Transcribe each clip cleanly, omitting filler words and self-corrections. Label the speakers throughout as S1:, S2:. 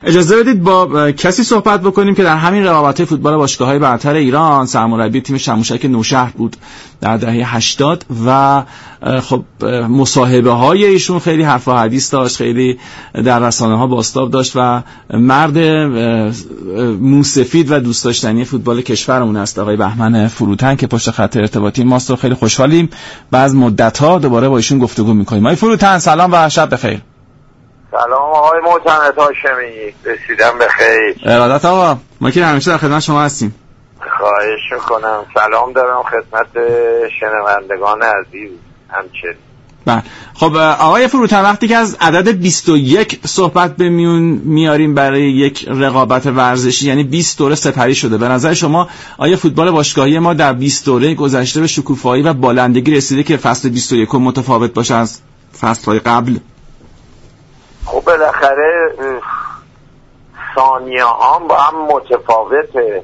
S1: اجازه بدید با کسی صحبت بکنیم که در همین رقابت‌های فوتبال باشگاه‌های برتر ایران سرمربی تیم شموشک نوشهر بود در دهه 80 و خب مصاحبه‌های ایشون خیلی حرف و حدیث داشت، خیلی در رسانه‌ها بازتاب داشت و مرد موسفید و دوست داشتنی فوتبال کشورمون است آقای بهمن فروتن که پشت خط ارتباطی ماست و خیلی خوشحالیم بعد مدت‌ها دوباره با ایشون گفتگو می‌کنیم. آقای فروتن سلام و شب بخیر.
S2: سلام آقای معتمد هاشمی، رسیدم به خیر.
S1: ارادت آقا، ما که همیشه در خدمت شما هستیم.
S2: خواهش میکنم. سلام دارم خدمت شنوندگان عزیز همچنین.
S1: بله خب آقای فروتن، وقتی که از عدد 21 صحبت به میون میاریم برای یک رقابت ورزشی، یعنی 20 دوره سپری شده، به نظر شما آیا فوتبال باشگاهی ما در 20 دوره گذشته به شکوفایی و بالندگی رسیده که فصل 21 متفاوت باشه از فصل‌های قبل؟
S2: خب بالاخره ثانیه ها با هم متفاوته.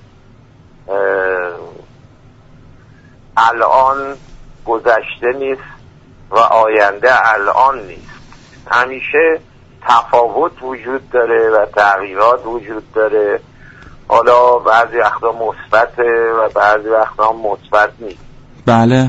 S2: الان گذشته نیست و آینده الان نیست. همیشه تفاوت وجود داره و تغییرات وجود داره. حالا بعضی وقتا مثبته و بعضی وقتا مثبت نیست.
S1: بله.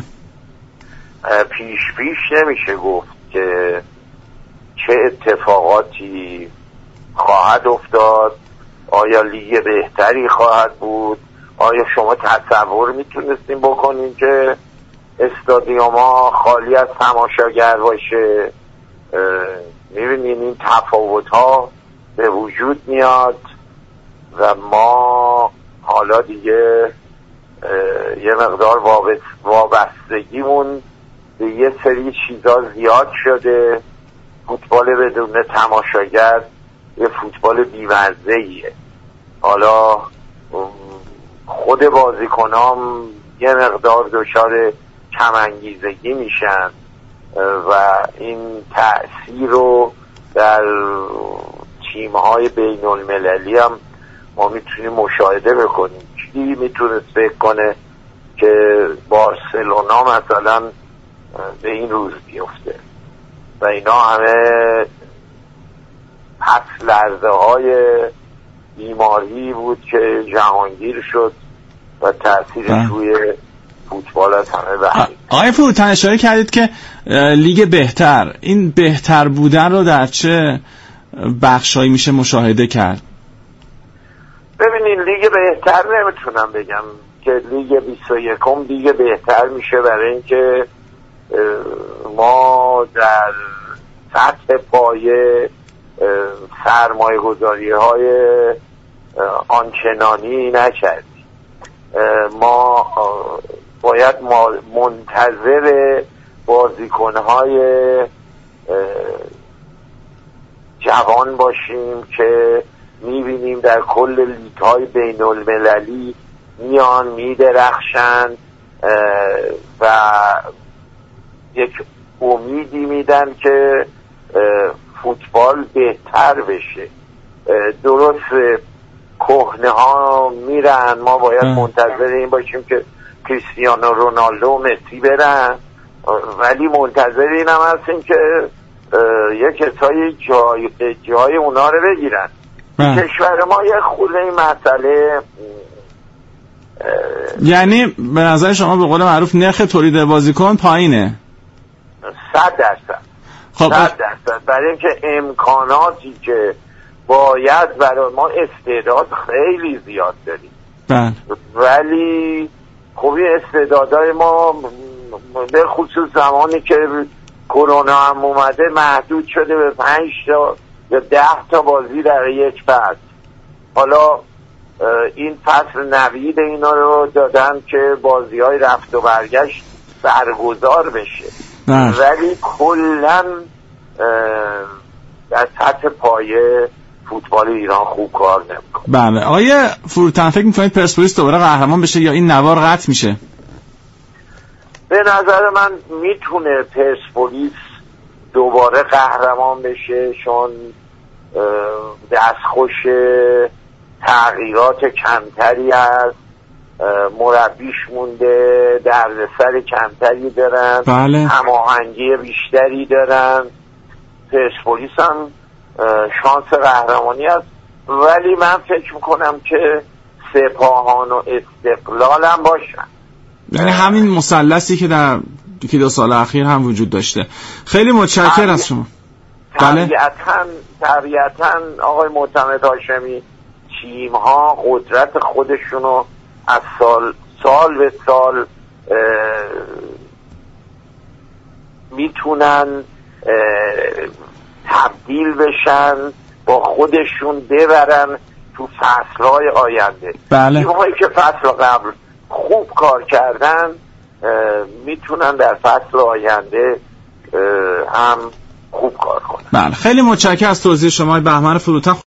S2: پیش نمیشه گفت که چه اتفاقاتی خواهد افتاد. آیا لیگ بهتری خواهد بود؟ آیا شما تصور میتونستیم بکنیم که استادیوم‌ها خالی از تماشاگر باشه؟ میبینیم این تفاوت‌ها به وجود میاد و ما حالا دیگه یه مقدار وابستگیمون به یه سری چیزا زیاد شده. فوتبال بدون تماشاگر یه فوتبال بی‌مزه‌ایه. حالا خود بازیکنام یه مقدار دچار کم‌انگیزگی میشن و این تأثیر رو در تیم‌های بین‌المللی هم ما میتونیم مشاهده بکنیم. کی میتونست فکر کنه که بارسلونا مثلا به این روز بیفته و اینا همه پس لرزه های بیماری بود که جهانگیر شد و تأثیرش روی فوتبال از همه وحید.
S1: آقای فروتن اشاره کردید که لیگ بهتر، این بهتر بودن رو در چه بخشایی میشه مشاهده کرد؟
S2: ببینید لیگ بهتر نمیتونم بگم که لیگ 21 لیگ بهتر میشه، برای اینکه ما در سطح پایه سرمایه گذاری های آنچنانی نکردیم. ما باید منتظر بازیکنهای جوان باشیم که میبینیم در کل لیگ های بین المللی میان میدرخشن و یک امیدی میدن که فوتبال بهتر بشه. درست کهنه ها میرن، ما باید منتظر این باشیم که کریستیانو رونالدو و مسی برن، ولی منتظر این هم هستیم که یک کسایی جای اونا رو بگیرن. کشور ما یک خود این مسئله،
S1: یعنی به نظر شما به قول معروف نرخ تولید بازیکن پایینه
S2: 100%.
S1: خب
S2: 100%. برای اینکه امکاناتی که باید برای ما استعداد خیلی زیاد داریم. ولی خب استعدادهای ما به خصوص زمانی که کرونا هم اومده محدود شده به 5 تا یا 10 تا بازی در یک فصل. حالا این فصل نوید اینا رو دادن که بازی‌های رفت و برگشت برگزار بشه، ولی کلاً در سطح پایه فوتبال ایران خوب کار نمیکنه.
S1: بله. آقای فروتن فکر میکنید پرسپولیس دوباره قهرمان بشه یا این نوار قطع میشه؟
S2: به نظر من میتونه پرسپولیس دوباره قهرمان بشه، چون دستخوش تغییرات کمتری هست، مربیش مونده، دردسر کمتری دارن، هماهنگی بیشتری دارن. پرسپولیس هم شانس قهرمانی هست ولی من فکر میکنم که سپاهان و استقلال هم باشن،
S1: یعنی همین مثلثی که در 2 سال اخیر هم وجود داشته. خیلی متشکرم از شما.
S2: طبیعتاً آقای معتمد هاشمی تیم ها قدرت خودشونو از سال به سال میتونن تبدیل بشن، با خودشون ببرن تو فصلهای آینده.
S1: بله.
S2: تیم‌هایی که فصل قبل خوب کار کردن میتونن در فصل آینده هم خوب کار کنن.
S1: بله، خیلی متشکرم از توضیح شما بهمن فروتن.